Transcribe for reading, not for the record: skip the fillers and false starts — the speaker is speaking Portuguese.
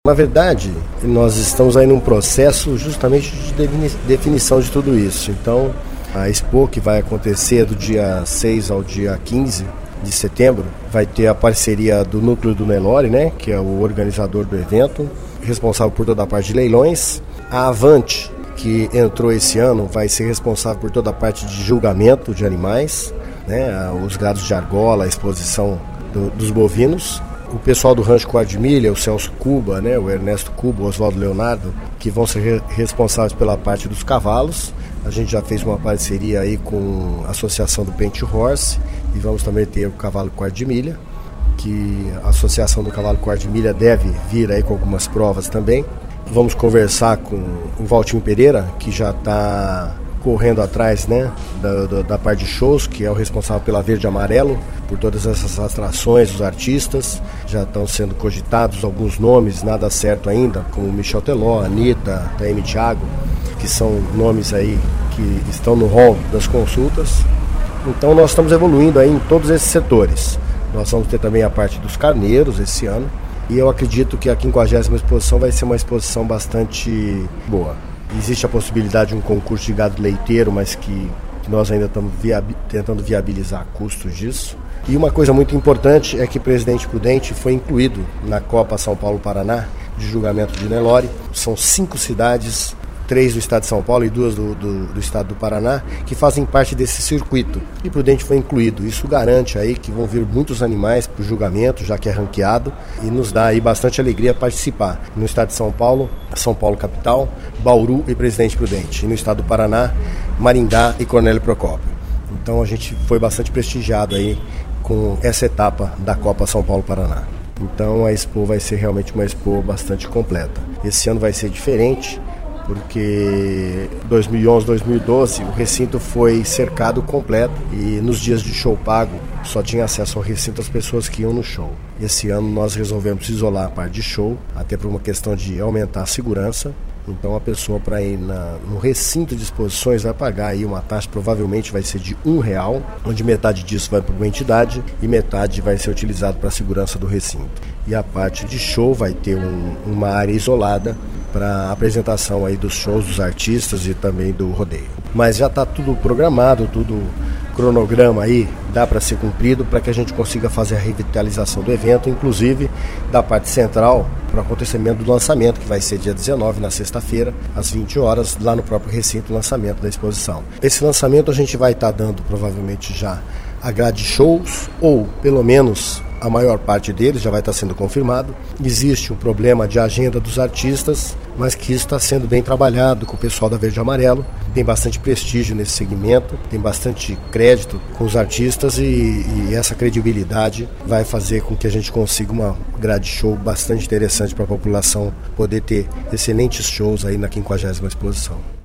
Na verdade, nós estamos aí num processo justamente de definição de tudo isso. Então, a Expo, que vai acontecer do dia 6 ao dia 15 de setembro, vai ter a parceria do Núcleo do Nelore, né, que é o organizador do evento, responsável por toda a parte de leilões. A Avante, que entrou esse ano, vai ser responsável por toda a parte de julgamento de animais, né, os gados de argola, a exposição dos bovinos. O pessoal do Rancho Quarto de Milha, o Celso Cuba, né, o Ernesto Cuba, o Oswaldo Leonardo, que vão ser responsáveis pela parte dos cavalos. A gente já fez uma parceria aí com a Associação do Pente Horse e vamos também ter o Cavalo Quarto de Milha, que a Associação do Cavalo Quarto de Milha deve vir aí com algumas provas também. Vamos conversar com o Valtinho Pereira, que já está correndo atrás, né, da parte de shows, que é o responsável pela Verde e Amarelo, por todas essas atrações, os artistas. Já estão sendo cogitados alguns nomes, nada certo ainda, como Michel Teló, Anitta, TM Thiago, que são nomes aí que estão no hall das consultas. Então nós estamos evoluindo aí em todos esses setores. Nós vamos ter também a parte dos carneiros esse ano, e eu acredito que a 50ª exposição vai ser uma exposição bastante boa. Existe a possibilidade de um concurso de gado leiteiro, mas que nós ainda estamos tentando viabilizar custos disso. E uma coisa muito importante é que Presidente Prudente foi incluído na Copa São Paulo-Paraná de julgamento de Nelore. São 5 cidades, 3 do estado de São Paulo e 2 do estado do Paraná, que fazem parte desse circuito. E Prudente foi incluído. Isso garante aí que vão vir muitos animais para o julgamento, já que é ranqueado, e nos dá aí bastante alegria participar. No estado de São Paulo capital, Bauru e Presidente Prudente. E no estado do Paraná, Maringá e Cornélio Procópio. Então a gente foi bastante prestigiado aí com essa etapa da Copa São Paulo-Paraná. Então a Expo vai ser realmente uma Expo bastante completa. Esse ano vai ser diferente, porque 2011, 2012 o recinto foi cercado completo e nos dias de show pago só tinha acesso ao recinto as pessoas que iam no show. Esse ano nós resolvemos isolar a parte de show, até por uma questão de aumentar a segurança. Então a pessoa para ir no recinto de exposições vai pagar aí uma taxa, provavelmente vai ser de R$1, onde metade disso vai para uma entidade e metade vai ser utilizado para a segurança do recinto. E a parte de show vai ter uma área isolada para a apresentação aí dos shows dos artistas e também do rodeio. Mas já está tudo programado, tudo cronograma aí, dá para ser cumprido para que a gente consiga fazer a revitalização do evento, inclusive da parte central para o acontecimento do lançamento, que vai ser dia 19, na sexta-feira, às 20 horas, lá no próprio recinto, o lançamento da exposição. Esse lançamento a gente vai estar dando provavelmente já a grade de shows, ou pelo menos a maior parte deles já vai estar sendo confirmado. Existe um problema de agenda dos artistas, mas que isso está sendo bem trabalhado com o pessoal da Verde e Amarelo. Tem bastante prestígio nesse segmento, tem bastante crédito com os artistas e essa credibilidade vai fazer com que a gente consiga uma grade show bastante interessante para a população poder ter excelentes shows aí na 50ª exposição.